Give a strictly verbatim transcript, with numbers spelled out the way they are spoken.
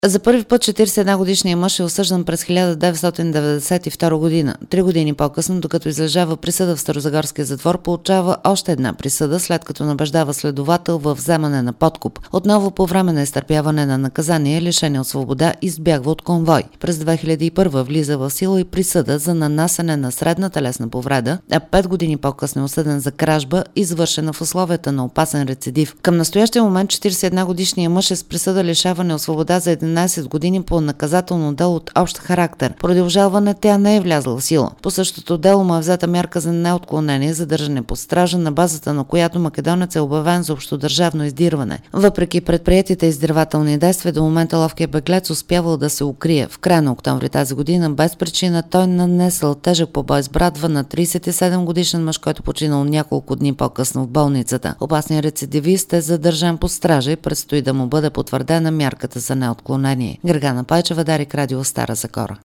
За първи път четиридесет и една годишният мъж е осъждан през хиляда деветстотин деветдесет и втора година. Три години по-късно, докато излежава присъда в Старозагорския затвор, получава още една присъда, след като набеждава следовател във вземане на подкуп. Отново по време на изтърпяване на наказание, лишен от свобода, избягва от конвой. През две хиляди и първа влиза в сила и присъда за нанасене на средна телесна повреда, а пет години по-късно е осъден за кражба, извършена в условията на опасен рецидив. Към настоящия момент четиридесет и една годишният мъж е с присъда лишаване от свобода за единадесет години по наказателно дело от общ характер. Поради обжалване тя не е влязла в сила. По същото дело му е взета мярка за неотклонение, задържане под стража, на базата на която македонец е обявен за общодържавно издирване. Въпреки предприетите издирвателни действия, до момента ловкият беглец успявал да се укрие. В края на октомври тази година без причина той нанесъл тежък побой с брадва на тридесет и седем годишен мъж, който починал няколко дни по-късно в болницата. Опасният рецидивист е задържан под стража и предстои да му бъде потвърдена мярката за неотклонение. Гергана Пайчева, Дарик Радио, Стара Загора.